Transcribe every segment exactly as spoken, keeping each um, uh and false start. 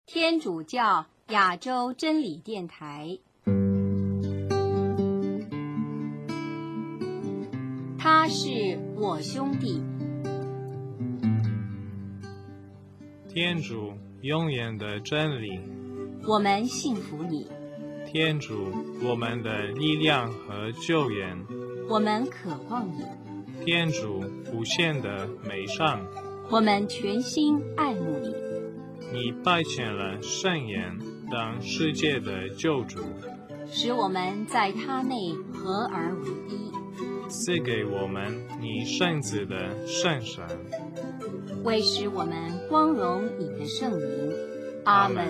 天主教亚洲真理电台，他是我兄弟。 天主永远的真理， 我们信服你。 天主我们的力量和救援， 我们渴望你。 天主无限的美善， 我们全心爱慕你。 你派遣了圣言当世界的救主， 使我们在他内合而为一， 赐给我们你圣子的圣神， 为使我们光荣你的圣名。阿们。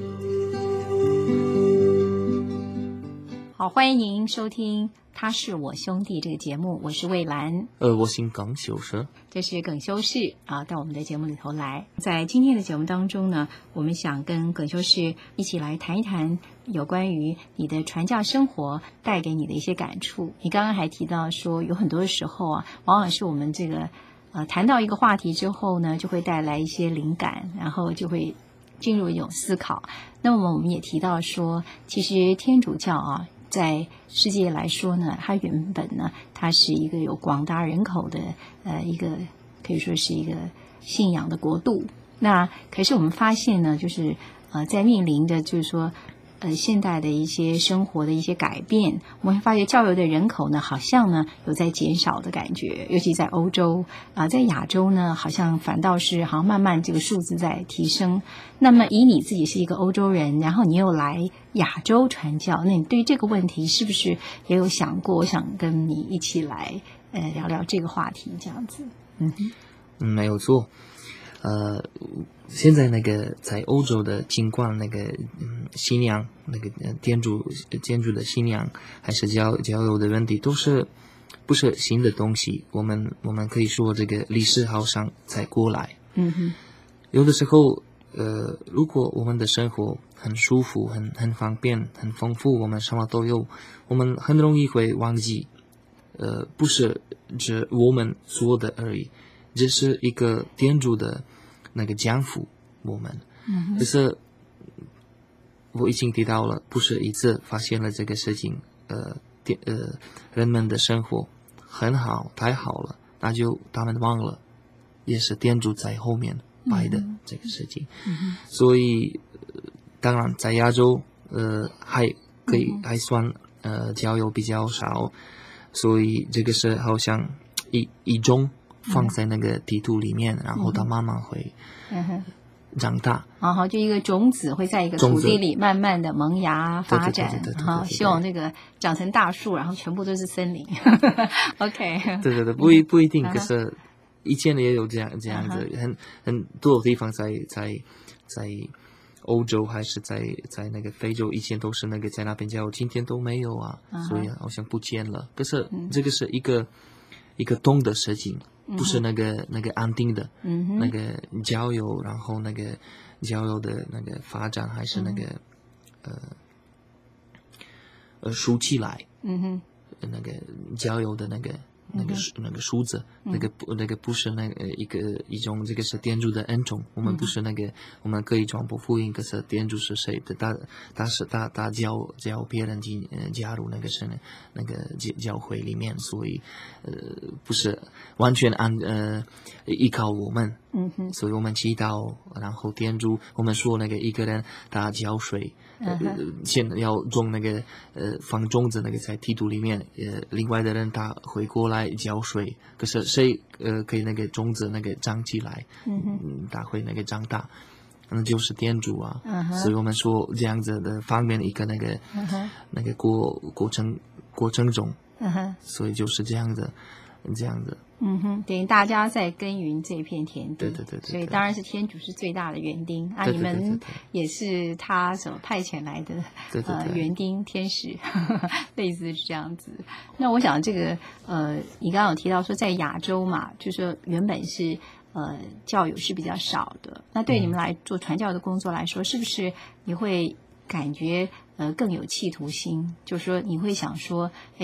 好，欢迎您收听《他是我兄弟》这个节目，我是魏兰。 呃，我姓耿修士， 这是耿修士啊，到我们的节目里头来。在今天的节目当中呢，我们想跟耿修士一起来谈一谈有关于你的传教生活带给你的一些感触。你刚刚还提到说，有很多的时候啊，往往是我们这个呃谈到一个话题之后呢，就会带来一些灵感，然后就会进入一种思考。那么我们也提到说，其实天主教啊，在世界来说呢，它原本呢，它是一个有广大人口的呃一个可以说是一个信仰的国度。那可是我们发现呢，就是呃在面临的就是说呃现代的一些生活的一些改变，我们会发现教友的人口呢，好像呢有在减少的感觉，尤其在欧洲啊、呃，在亚洲呢，好像反倒是好像慢慢这个数字在提升。那么以你自己是一个欧洲人，然后你又来亚洲传教，那你对这个问题是不是也有想过？我想跟你一起来呃聊聊这个话题，这样子。嗯嗯，没有错。呃，现在那个在欧洲的情况，那个嗯信仰，那个天主天主的信仰，还是交交友的问题，都是不是新的东西。我们我们可以说这个历史好像才过来。 嗯哼， 有的时候，呃，如果我们的生活很舒服、很很方便、很丰富，我们什么都有，我们很容易会忘记，呃，不是指我们说的而已，这是一个天主的那个降福我们。 嗯， 可是我已经提到了，不是一次发现了这个事情，呃，呃，人们的生活很好，太好了，那就他们忘了，也是天主在后面摆的这个事情。 嗯， 所以、呃、当然在亚洲呃还可以、嗯、还算呃交友比较少，所以这个是好像一一种放在那个地图里面、嗯、然后它慢慢会长大， 然后就一个种子会在一个土地里慢慢的萌芽发展，好，希望这个长成大树，然后全部都是森林。OK， 对对对，不一不一定，可是以前也有这样这样子， uh-huh. 很很多地方在在在欧洲还是在在那个非洲，以前都是那个在那边教，今天都没有啊， uh-huh. 所以好像不见了。可是这个是一个、uh-huh. 一个动的事情，不是那个、uh-huh. 那个安定的、uh-huh. 那个交友，然后那个交友的那个发展还是那个、uh-huh. 呃呃竖起来，嗯哼，那个交友的那个。那个那个数字，那个不那个不是那个一个一种，这个是天主的恩宠。我们不是那个，我们可以传播福音，可是天主是谁的？他他是他他教教别人进加入那个是那个教教会里面，所以呃不是完全按呃依靠我们。嗯哼，所以我们祈祷，然后天主，我们说那个一个人他浇水。呃，先要种那个呃放种子那个在地土里面，呃，另外的人他会过来浇水，可是谁呃可以那个种子那个长起来，嗯，他会那个长大，那就是天主啊， uh-huh. 所以我们说这样子的方面一个那个、uh-huh. 那个过过程过程中， uh-huh. 所以就是这样子。这样的， 嗯哼，等于大家在耕耘这片田地， 对对 对, 对, 对， 所以当然是天主是最大的园丁啊，你们也是他所派遣来的，对对对呃园丁天使，呵呵类似是这样子。那我想这个呃，你刚刚有提到说在亚洲嘛，就是说原本是呃教友是比较少的，那对你们来做传教的工作来说，是不是你会感觉呃更有企图心？就是说你会想说，哎。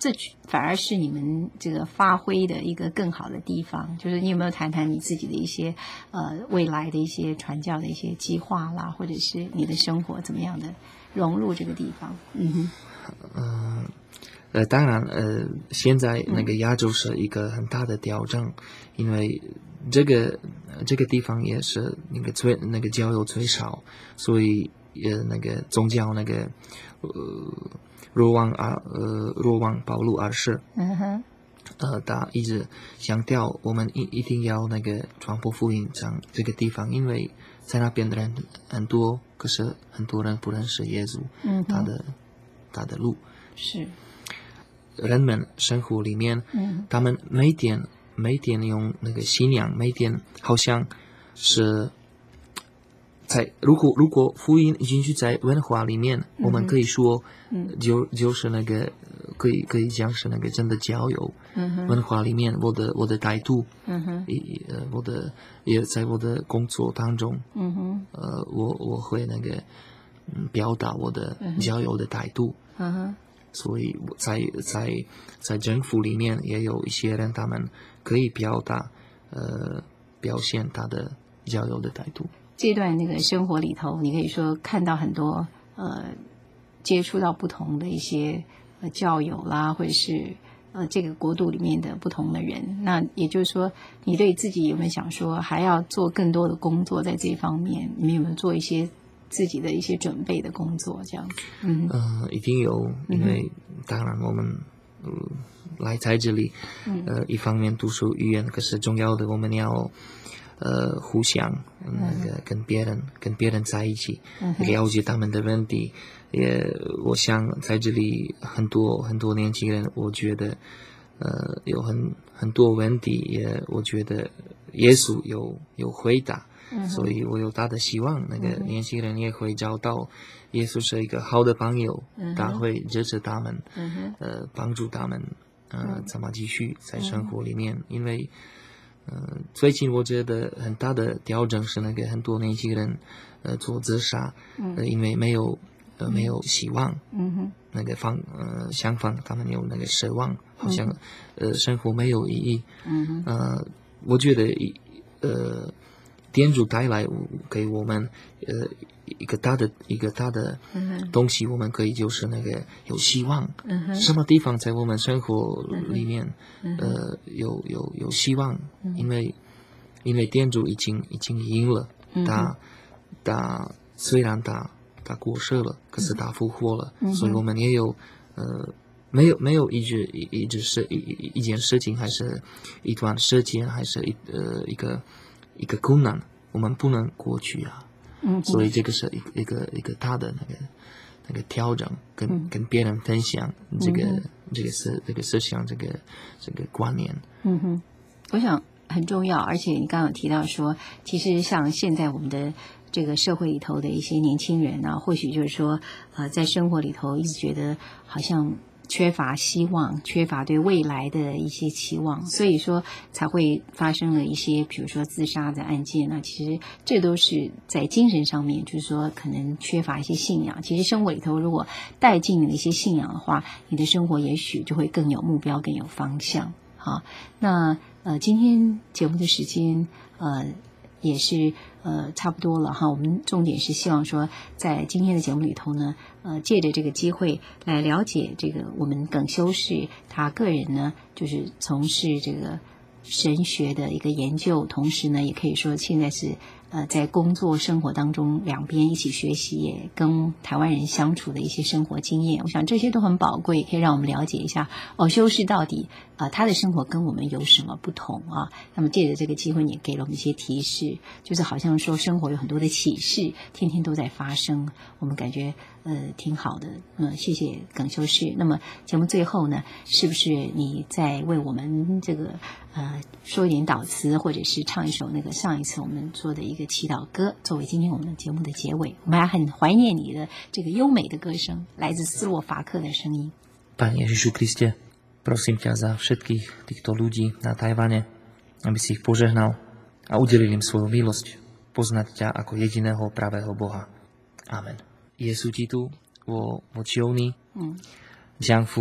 这反而是你们这个发挥的一个更好的地方。就是你有没有谈谈你自己的一些呃未来的一些传教的一些计划啦，或者是你的生活怎么样的融入这个地方？嗯哼， 嗯。呃，当然，呃，现在那个亚洲是一个很大的挑战，嗯、因为这个、呃、这个地方也是那个最那个教友最少，所以呃那个宗教那个呃若望啊呃若望保禄二世， 嗯哼， 呃他一直强调我们一一定要那个传播福音上这个地方，因为在那边的人很多，可是很多人不认识耶稣， 嗯， 他的他的路是。 人们生活里面， 嗯， 他们每天每天用那个信仰，每天好像是在如果如果福音已经是在文化里面，嗯、我们可以说，嗯、就就是那个可以可以讲是那个真的教友，嗯、文化里面我的我的态度，嗯哼，呃我的也在我的工作当中，嗯哼，呃我我会那个嗯表达我的教友的态度，嗯哼。所以在在在政府里面也有一些人，他们可以表达呃表现他的教友的态度。 这段那个生活里头，你可以说看到很多呃接触到不同的一些呃教友啦，或者是呃这个国度里面的不同的人。那也就是说，你对自己有没有想说还要做更多的工作在这方面？你们有没有做一些自己的一些准备的工作，这样子？嗯， 呃，一定有，因为当然我们、呃、来在这里，嗯、呃，一方面读书语言，可是重要的我们要呃互相那个跟别人、嗯、跟别人在一起，嗯、了解他们的问题。也我想在这里很多很多年轻人，我觉得呃有很很多问题，也我觉得耶稣有有回答。所以我有大的希望，那个年轻人也会找到耶稣是一个好的朋友，嗯、他会支持他们，嗯、呃，帮助他们，呃，怎么继续在生活里面。嗯、因为，呃，最近我觉得很大的调整是那个很多年轻人，呃，做自杀，呃，因为没有，呃，没有希望，嗯、那个方，呃，相反，他们有那个失望，好像，呃，生活没有意义，嗯、呃，我觉得，呃。天主带来给我们呃一个大的一个大的东西，我们可以就是那个有希望。嗯、什么地方在我们生活里面，嗯、呃有有有希望？嗯、因为因为天主已经已经赢了，嗯、他他虽然他他过世了，可是他复活了，嗯、所以我们也有呃。没有没有一直一一直是一一件事情，还是一段时间，还是一呃一个。一个困难，我们不能过去啊，嗯，所以这个是一个一个一个大的那个那个调整，跟、嗯、跟别人分享这个、嗯、这个思这个思想，这个这个观念， 嗯哼，我想很重要，而且你刚刚有提到说，其实像现在我们的这个社会里头的一些年轻人啊，或许就是说，呃，在生活里头一直觉得好像。缺乏希望，缺乏对未来的一些期望，所以说才会发生了一些比如说自杀的案件。那其实这都是在精神上面，就是说可能缺乏一些信仰。其实生活里头如果带进了一些信仰的话，你的生活也许就会更有目标，更有方向。好，那呃今天节目的时间呃也是呃差不多了哈，我们重点是希望说在今天的节目里头呢，呃借着这个机会来了解这个我们耿修士他个人呢，就是从事这个神学的一个研究，同时呢也可以说现在是呃在工作生活当中两边一起学习，也跟台湾人相处的一些生活经验，我想这些都很宝贵，可以让我们了解一下哦修士到底呃他的生活跟我们有什么不同啊。那么借着这个机会也给了我们一些提示，就是好像说生活有很多的启示天天都在发生，我们感觉呃挺好的。那么谢谢耿修士。那么节目最后呢，是不是你在为我们这个呃说一点祷词，或者是唱一首那个上一次我们做的一个祈祷歌，作为今天我们节目的结尾。我们还很怀念你的这个优美的歌声，来自斯洛伐克的声音。 Pane Ježišu Kriste, prosím ťa za všetkých týchto ľudí na Tajvane, aby si ich požehnal a udelil im svoju milosť, poznať ťa ako jediného pravého Boha. Amen. 耶稣基督，我我求你，嗯，降服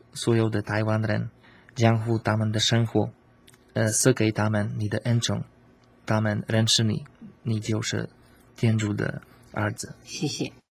所有的台湾人，养护他们的生活，呃，赐给他们你的恩宠，他们认识你，你就是天主的儿子。 谢谢。